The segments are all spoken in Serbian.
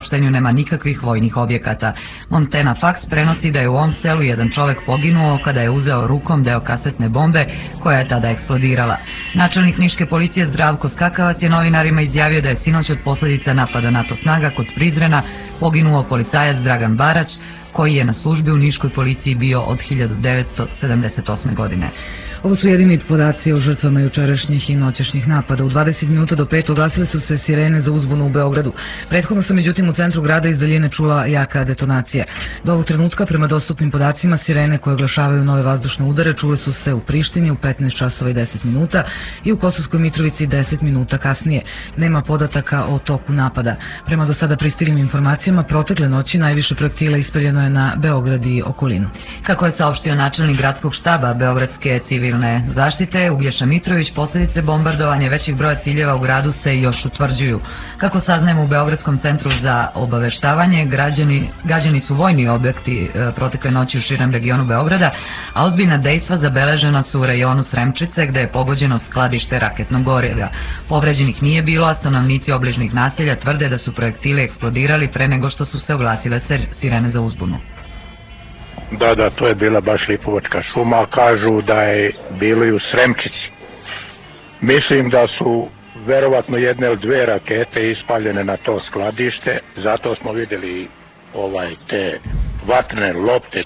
saopštenju nema nikakvih vojnih objekata. Montana Fax prenosi da je u ovom selu jedan čovek poginuo kada je uzeo rukom deo kasetne bombe koja je tada eksplodirala. Načelnik niške policije Zdravko Skakavac je novinarima izjavio da je sinoć od posledica napada NATO snaga kod Prizrena poginuo policajac Dragan Barać, koji je na službi u niškoj policiji bio od 1978. godine. Ovo su jedini podaci o žrtvama jučerašnjih i noćašnjih napada. U 20 minuta do 5 oglasile su se sirene za uzbunu u Beogradu. Prethodno se međutim u centru grada iz daljine čula jaka detonacija. Do ovog trenutka, prema dostupnim podacima, sirene koje oglašavaju nove vazdušne udare čule su se u Prištini u 15 časova i 10 minuta i u Kosovskoj Mitrovici 10 minuta kasnije. Nema podataka o toku napada. Prema do sada pristiglim informacijama, protekle noći najviše projektila ispaljeno je na Beograd i okolinu. Kako je saopštio načelnik gradskog štaba Beogradske civilne zaštite Uglješa Mitrović, posljedice bombardovanja većih broja ciljeva u gradu se još utvrđuju. Kako saznajemo u Beogradskom centru za obaveštavanje, gađani su vojni objekti protekle noći u širem regionu Beograda, a ozbiljna dejstva zabeležena su u rejonu Sremčice, gde je pogođeno skladište raketnog goriva. Povređenih nije bilo, a stanovnici obližnih naselja tvrde da su projektili eksplodirali pre nego što su se oglasile sirene za uzbunu. Da, to je bila baš Lipovačka šuma, kažu da je bilo i u Sremčici. Mislim da su verovatno jedne ili dve rakete ispaljene na to skladište, zato smo vidjeli te vatrene lopte,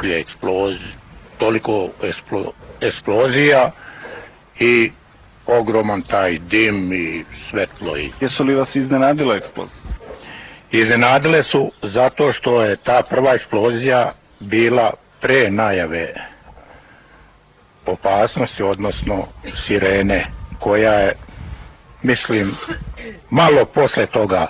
toliko eksplozija i ogroman taj dim i svetlo. Jesu li vas iznenadile eksplozije? Iznenadile su zato što je ta prva eksplozija bila pre najave opasnosti, odnosno sirene, koja je, mislim, malo posle toga.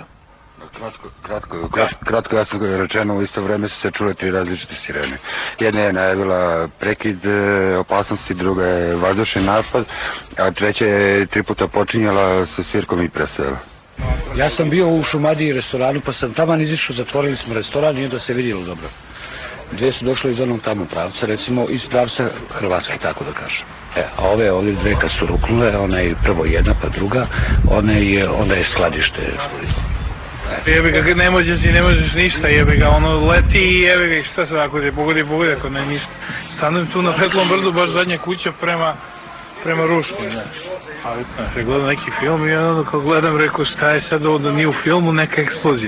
Kratko jasno rečeno, u isto vreme su se čule tri različite sirene. Jedna je najavila prekid opasnosti, druga je vazdušni napad, a treća je 3 puta počinjala sa svirkom i presela. Ja sam bio u Šumadiji restoranu, pa sam taman izišao, zatvorili smo restoran i onda se vidjelo dobro. Dve su došle iz onog tamo pravca, recimo iz pravca Hrvatske, tako da kažem. A ove dve kad su ruknule, ona je prvo jedna pa druga, ona je skladište. Jebi ga, ne možeš ništa, jebi ga, ono leti i jebi ga, šta se ako te pogodi, ako ne ništa. Stanem tu na Petlom brdu, baš zadnja kuća prema Ruški, znaš. Gledam neki film i onda kad gledam, rekao šta je sad ovo da nije u filmu, neka eksplozija.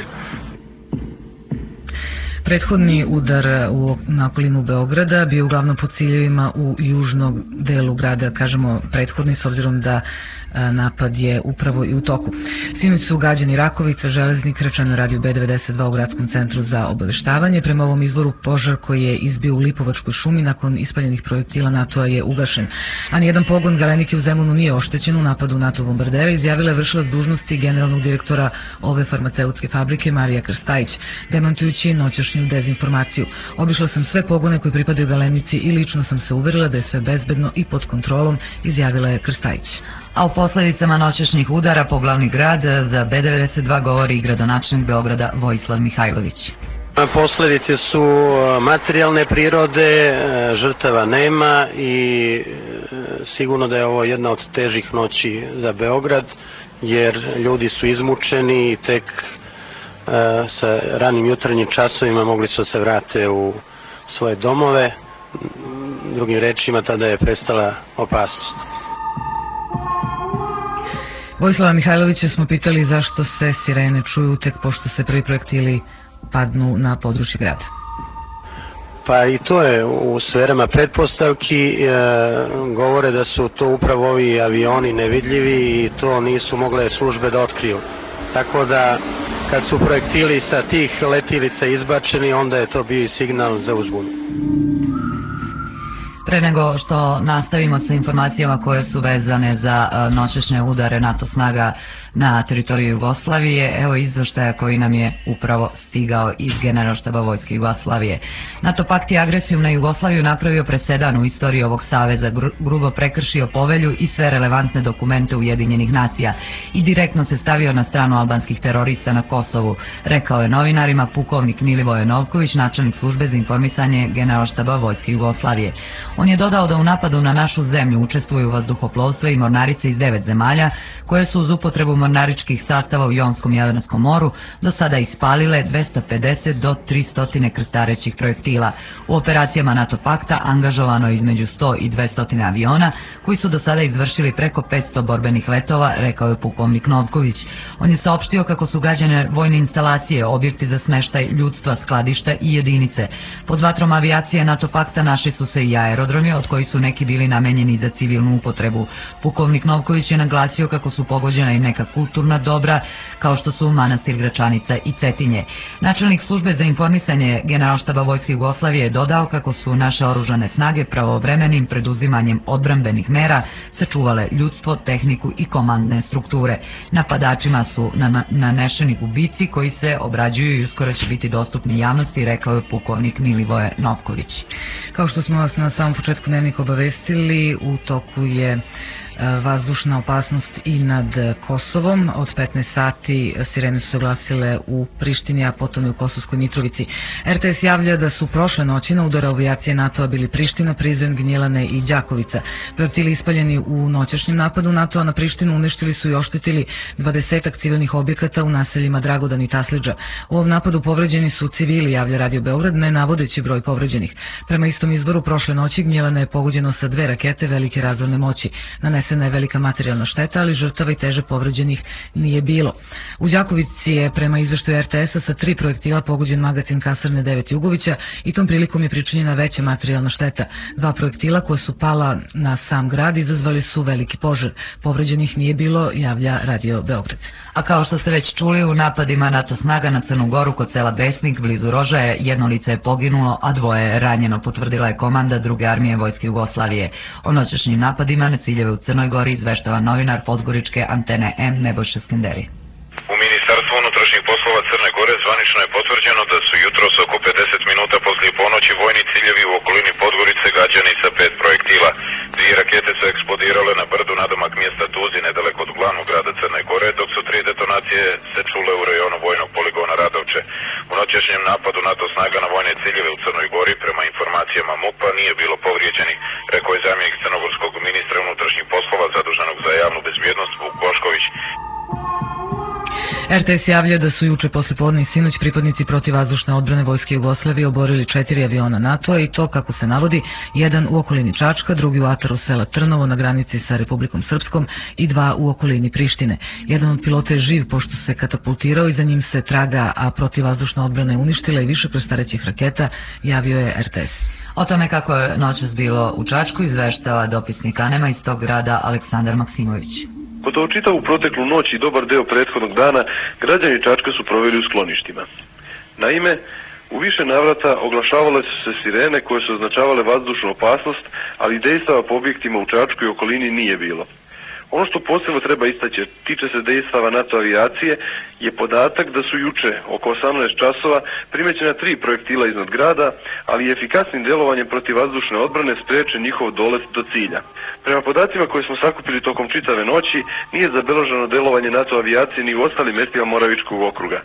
Prethodni udar na okolinu Beograda bio uglavnom po ciljevima u južnom delu grada, kažemo prethodni s obzirom da napad je upravo i u toku. Sinoć su gađani Rakovica, Železnik, rečeno je radio B92 u gradskom centru za obaveštavanje. Prema ovom izvoru, požar koji je izbio u Lipovačkoj šumi nakon ispaljenih projektila NATO-a je ugašen. A nijedan pogon Galenike u Zemunu nije oštećen u napadu NATO bombardera, izjavila je vršilac dužnosti generalnog direktora ove farmaceutske fabrike Marija Krstajić, demantujući noćašnju dezinformaciju. Obišla sam sve pogone koji pripadaju Galenici i lično sam se uverila da je sve bezbedno i pod kontrolom, izjavila je Krstajić. A u posledicama noćašnjih udara po glavni grad za B92 govori i gradonačelnik Beograda Vojislav Mihajlović. Posledice su materijalne prirode, žrtava nema i sigurno da je ovo jedna od težih noći za Beograd, jer ljudi su izmučeni i tek sa ranim jutarnjim časovima mogli su da se vrate u svoje domove. Drugim rečima, tada je prestala opasnost. Vojislava Mihajlovića smo pitali zašto se sirene čuju tek pošto se prvi projektili padnu na područje grada. Pa i to je u sferama pretpostavki, govore da su to upravo ovi avioni nevidljivi i to nisu mogle službe da otkriju. Tako da kad su projektili sa tih letilica izbačeni, onda je to bio i signal za uzbunu. Pre nego što nastavimo sa informacijama koje su vezane za noćašnje udare NATO snaga na teritoriju Jugoslavije, evo izveštaja koji nam je upravo stigao iz Generalštaba Vojske Jugoslavije. NATO pakt je agresijom na Jugoslaviju napravio presedan u istoriji ovog saveza, grubo prekršio povelju i sve relevantne dokumente Ujedinjenih nacija i direktno se stavio na stranu albanskih terorista na Kosovu, rekao je novinarima pukovnik Milivoje Novković, načelnik službe za informisanje Generalštaba Vojske Jugoslavije. On je dodao da u napadu na našu zemlju učestvuju vazduhoplovstva i mornarice iz 9 zemalja koje su uz upotrebu mornaričkih sastava u Jonskom i Jadranskom moru do sada ispalile 250 do 300 krstarećih projektila. U operacijama NATO pakta angažovano je između 100 i 200 aviona koji su do sada izvršili preko 500 borbenih letova, rekao je pukovnik Novković. On je saopštio kako su gađane vojne instalacije, objekti za smeštaj ljudstva, skladišta i jedinice. Pod vatrom avijacije NATO pakta našli su se i aerodromi, od kojih su neki bili namenjeni za civilnu upotrebu. Pukovnik Novković je naglasio kako su pogođena i neka kulturna dobra, kao što su manastir Gračanica i Cetinje. Načelnik službe za informisanje Generalštaba Vojske Jugoslavije je dodao kako su naše oružane snage pravovremenim preduzimanjem odbrambenih mera sačuvale ljudstvo, tehniku i komandne strukture. Napadačima su nanešeni gubici koji se obrađuju i uskoro će biti dostupni javnosti, rekao je pukovnik Milivoje Novković. Kao što smo vas na samom početku dnevnika obavestili, u toku je vazdušna opasnost i nad Kosovom. Od 15 sati sirene su se oglasile u Prištini, a potom i u Kosovskoj Mitrovici. RTS javlja da su prošle noći na udaru avijacije NATO-a bili Priština, Prizren, Gnjilane i Đakovica. Projektili ispaljeni u noćašnjem napadu NATO-a na Prištinu uništili su i oštetili 20 civilnih objekata u naseljima Dragodan i Taslidža. U ovom napadu povređeni su civili, javlja Radio Beograd, ne navodeći broj povređenih. Prema istom izboru prošle noći Gnjilane je pogođeno sa 2 rakete velike razorne moći. Nanesena je velika materijalna šteta, ali žrtava i teže povređenih nije bilo. U Đakovici je prema izveštaju RTS-a sa 3 projektila pogođen magacin kasarne 9 Jugovića i tom prilikom je pričinjena veća materijalna šteta. 2 projektila koja su pala na sam grad izazvali su veliki požar. Povređenih nije bilo, javlja Radio Beograd. A kao što ste već čuli, u napadima NATO snaga na Crnu Goru kod sela Besnik blizu Rožaje 1 lice je poginulo, a 2 je ranjeno, potvrdila je komanda 2. armije Vojske Jugoslavije. O noćašnjim napadima na ciljeve u Crnoj Gori izveštava novinar podgoričke Antene M Nebojša Skenderi. U Ministarstvu unutrašnjih poslova Crne Gore zvanično je potvrđeno da su jutros oko 50 minuta poslije ponoći vojni ciljevi u okolini Podgorice gađani sa 5 projektila. 2 rakete su eksplodirale na brdu nadomak mjesta Tuzi, nedaleko od glavnog grada Crne Gore, dok su 3 detonacije se čule u rajonu vojnog poligona Radovče. U noćašnjem napadu NATO snaga na vojne ciljeve u Crnoj Gori, prema informacijama MUP-a, nije bilo povrijeđenih, rekao je zamjenik crnogorskog ministra unutrašnjih poslova zaduženog za javnu bezbjednost Vuk Bošković. RTS javlja da su juče poslijepodne i sinoć pripadnici protivvazdušne odbrane Vojske Jugoslavije oborili 4 aviona NATO-a i to, kako se navodi, 1 u okolini Čačka, 2 u ataru sela Trnovo na granici sa Republikom Srpskom i 2 u okolini Prištine. Jedan od pilota je živ pošto se katapultirao i za njim se traga, a protivvazdušna odbrana je uništila i više krstarećih raketa, javio je RTS. O tome kako je noćas bilo u Čačku izveštava dopisnik Anema iz tog grada Aleksandar Maksimović. Gotovo čitavu proteklu noć i dobar deo prethodnog dana građani Čačka su proveli u skloništima. Naime, u više navrata oglašavale su se sirene koje su označavale vazdušnu opasnost, ali dejstava po objektima u Čačku i okolini nije bilo. Ono što posebno treba istaći, tiče se dejstava NATO avijacije, je podatak da su juče oko 18 časova primećena 3 projektila iznad grada, ali efikasnim delovanjem protivvazdušne odbrane sprečen njihov dolet do cilja. Prema podacima koje smo sakupili tokom čitave noći, nije zabeleženo delovanje NATO avijacije ni u ostalim mestima Moravičkog okruga.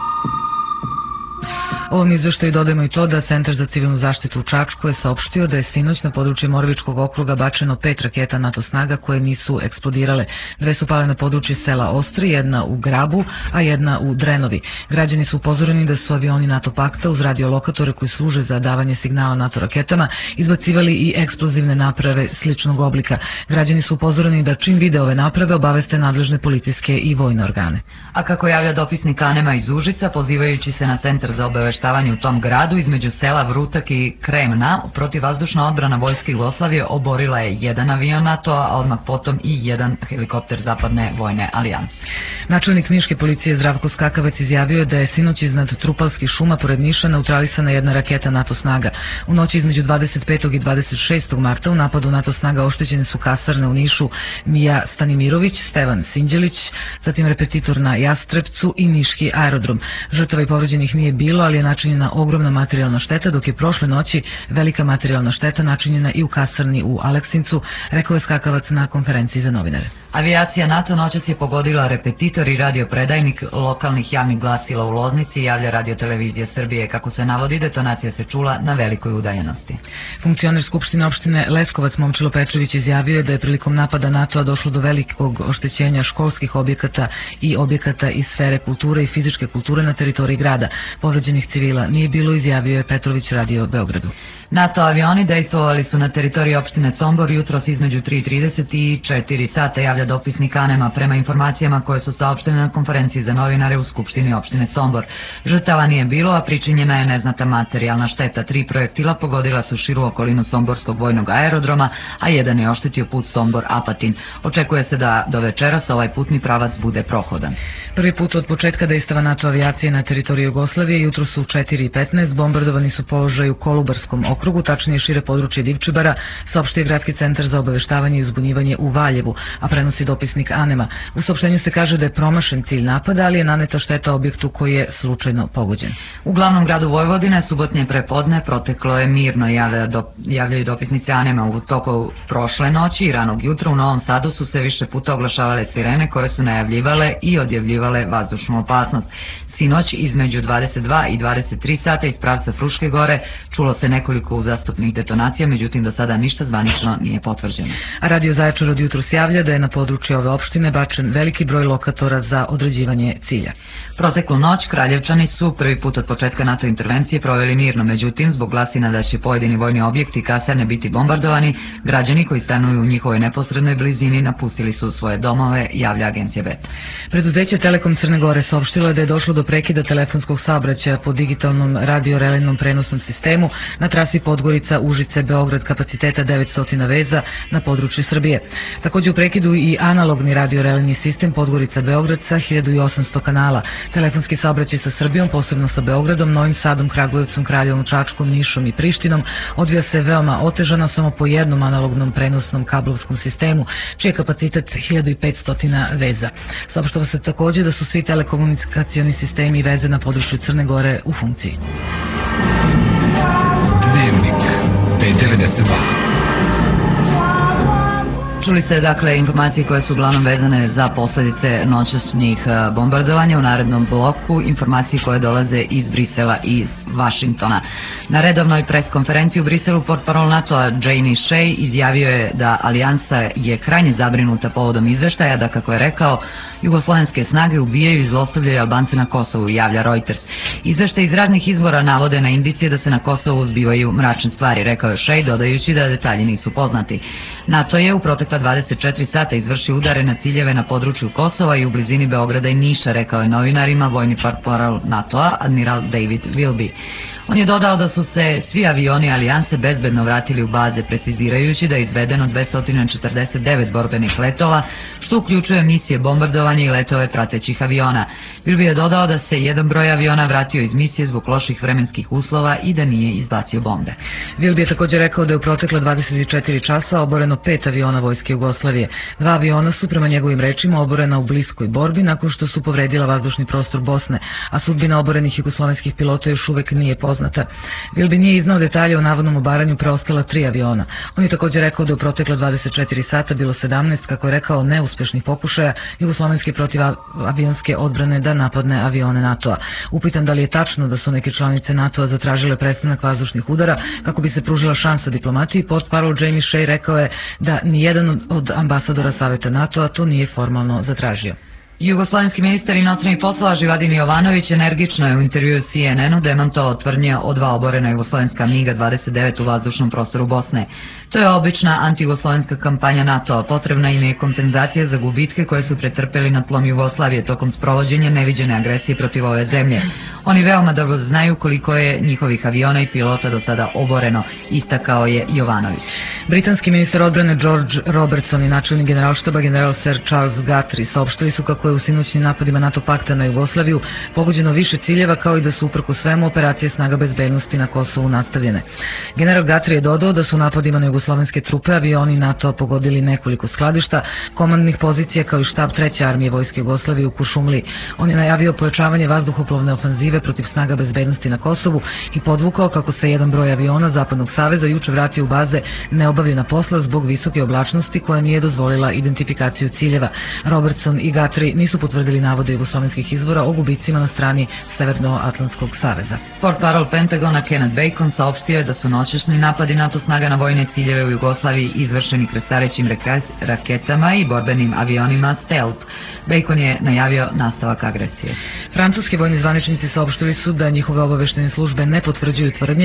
Ovom izveštaju dodajemo i to da Centar za civilnu zaštitu u Čačku je saopštio da je sinoć na području Moravičkog okruga bačeno 5 raketa NATO snaga koje nisu eksplodirale. 2 su pale na području sela Ostri, 1 u Grabu, a 1 u Drenovi. Građani su upozoreni da su avioni NATO pakta uz radiolokatore koji služe za davanje signala NATO raketama izbacivali i eksplozivne naprave sličnog oblika. Građani su upozoreni da čim vide ove naprave obaveste nadležne policijske i vojne organe. A kako javlja dopisnik Anema iz Užica, pozivajući se na Centar za obaveštavanje u tom gradu, između sela Vrutak i Kremna, protivvazdušna odbrana Vojske Jugoslavije oborila je 1 avion NATO-a, a odmah potom i 1 helikopter Zapadne vojne alijanse. Načelnik Niške policije Zdravko Skakavac izjavio je da je sinoć iznad Trupalskih šuma pored Niša neutralisana 1 raketa NATO snaga. U noći između 25. i 26. marta u napadu NATO snaga oštećene su kasarne u Nišu Mija Stanimirović, Stevan Sinđelić, zatim repetitor na Jastrebcu i Niški aerodrom. Žrtava i povređenih nije bilo, ali je načinjena ogromna materijalna šteta, dok je prošle noći velika materijalna šteta načinjena i u kasarni u Aleksincu, rekao je Skakavac na konferenciji za novinare. Avijacija NATO noćas je pogodila repetitor i radiopredajnik lokalnih javnih glasila u Loznici, javlja Radio-televizija Srbije. Kako se navodi, detonacija se čula na velikoj udaljenosti. Funkcioner Skupštine opštine Leskovac Momčilo Petrović izjavio je da je prilikom napada NATO-a došlo do velikog oštećenja školskih objekata i objekata iz sfere kulture i fizičke kulture na teritoriji grada. Povređenih civila nije bilo, izjavio je Petrović Radio Beogradu. NATO avioni dejstvovali su na teritoriji opštine Sombor jutros između 3:30 i 4 sata, javlja dopisnik ANEM-a prema informacijama koje su saopštene na konferenciji za novinare u Skupštini opštine Sombor. Žrtava nije bilo, a pričinjena je neznatna materijalna šteta. 3 projektila pogodila su širu okolinu Somborskog vojnog aerodroma, a jedan je oštetio put Sombor-Apatin. Očekuje se da do večeras ovaj putni pravac bude prohodan. Prvi put od početka dejstava NATO avijacije na teritoriji Jugoslavije jutro su u 4:15 bombardovani su položaj u Kolubarskom okrugu, tačnije šire područje Divčibara, saopštio Gradski centar za obaveštavanje i uzbunjivanje u Valjevu, a prenosi dopisnik ANEM-a. U saopštenju se kaže da je promašen cilj napada, ali je naneta šteta objektu koji je slučajno pogođen. U glavnom gradu Vojvodine subotnje prepodne proteklo je mirno, javljaju dopisnici ANEM-a. U toku prošle noći i ranog jutra u Novom Sadu su se više puta oglašavale sirene koje su najavljivale i odjavljivale vazdušnu opasnost. Sinoć između 22 i 23 sata iz pravca Fruške gore čulo se nekoliko uzastopnih detonacija, međutim do sada ništa zvanično nije potvrđeno. A Radio Zaječar od jutros javlja da je na području ove opštine bačen veliki broj lokatora za određivanje cilja. Proteklu noć Kraljevčani su prvi put od početka NATO intervencije proveli mirno, međutim zbog glasina da će pojedini vojni objekti i kasarne biti bombardovani, građani koji stanuju u njihovoj neposrednoj blizini napustili su svoje domove, javlja agencija BET. Preduzeće Telekom Crne Gore saopštilo je da je došlo do prekida telefonskog saobraćaja po digitalnom radio-relejnom prenosnom sistemu na trasi Podgorica-Užice-Beograd kapaciteta 900 veza na području Srbije. Također u prekidu i analogni radio-relejni sistem Podgorica-Beograd sa 1800 kanala. Telefonski saobraćaj sa Srbijom, posebno sa Beogradom, Novim Sadom, Kragujevcom, Kraljevom, Čačkom, Nišom i Prištinom, odvija se veoma otežano samo po jednom analognom prenosnom kablovskom sistemu, čiji je kapacitet 1500 veza. Saopštava se također da su svi telekomunikacioni sistemi i veze na području Crne Gore u funkciji. Dnevnik B92. Čuli ste dakle informacije koje su uglavnom vezane za posljedice noćašnjih bombardovanja. U narednom bloku informacije koje dolaze iz Brisela i iz Vašingtona. Na redovnoj preskonferenciji u Briselu portparol NATO-a Jamie Shea izjavio je da alijansa je krajnje zabrinuta povodom izveštaja, da kako je rekao, jugoslovenske snage ubijaju i zlostavljaju Albance na Kosovu, javlja Reuters. Izveštaj iz raznih izvora navode na indicije da se na Kosovu zbivaju mračne stvari, rekao je Shea, dodajući da detalji nisu poznati. NATO je u protekla 24 sata izvršio udare na ciljeve na području Kosova i u blizini Beograda i Niša, rekao je novinarima vojni portparol NATO-a admiral David Wilby. On je dodao da su se svi avioni alijanse bezbedno vratili u baze, precizirajući da je izvedeno 249 borbenih letova, što uključuje misije bombardovanja i letove pratećih aviona. Wilby je dodao da se jedan broj aviona vratio iz misije zbog loših vremenskih uslova i da nije izbacio bombe. Wilby je također rekao da je u protekla 24 časa oboreno 5 aviona Vojske Jugoslavije. 2 aviona su prema njegovim rečima oborena u bliskoj borbi nakon što su povredila vazdušni prostor Bosne, a sudbina oborenih jugoslovenskih pilota još uvek nije poznata. Wilby nije iznao detalje o navodnom obaranju preostala 3 aviona. On je također rekao da je u protekla 24 sata bilo 17, kako je rekao, neuspešnih pokušaja jugoslovenske protivavionske odbrane da napadne avione NATO-a. Upitan da li je tačno da su neke članice NATO-a zatražile prestanak vazdušnih udara kako bi se pružila šansa diplomatiji, portparol Jamie Shea rekao je da nijedan od ambasadora Saveta NATO-a to nije formalno zatražio. Jugoslovenski ministar inostranih poslova Živadin Jovanović energično je u intervjuu CNN-u demantovao tvrdnje o 2 oborena jugoslovenska MiG-29 u vazdušnom prostoru Bosne. To je obična antijugoslovenska kampanja NATO-a. Potrebna im je kompenzacija za gubitke koje su pretrpeli na tlom Jugoslavije tokom sprovođenja neviđene agresije protiv ove zemlje. Oni veoma dobro znaju koliko je njihovih aviona i pilota do sada oboreno, istakao je Jovanović. Britanski ministar odbrane George Robertson i načelnik generalštaba general Sir Charles Guthrie saopštili su kako je je u sinoćnim napadima NATO pakta na Jugoslaviju pogođeno više ciljeva, kao i da su uprkos svemu operacije snaga bezbednosti na Kosovu nastavljene. General Gatri je dodao da su napadima na jugoslovenske trupe avioni NATO pogodili nekoliko skladišta, komandnih pozicija kao i štab 3. armije Vojske Jugoslavije u Kuršumliji. On je najavio pojačavanje vazduhoplovne ofanzive protiv snaga bezbednosti na Kosovu i podvukao kako se jedan broj aviona Zapadnog saveza juče vratio u baze neobavljena posla zbog visoke oblačnosti koja nije dozvolila identifikaciju ciljeva. Robertson i Gatri nisu potvrdili navode jugoslovenskih izvora o gubicima na strani Severnoatlantskog saveza. Portparol Pentagona Kenneth Bacon saopštio je da su noćašnji napadi NATO snaga na vojne ciljeve u Jugoslaviji izvršeni krstarećim raketama i borbenim avionima Stealth. Bacon je najavio nastavak agresije. Francuski vojni zvaničnici saopštili su da njihove obaveštene službe ne potvrđuju tvrdnje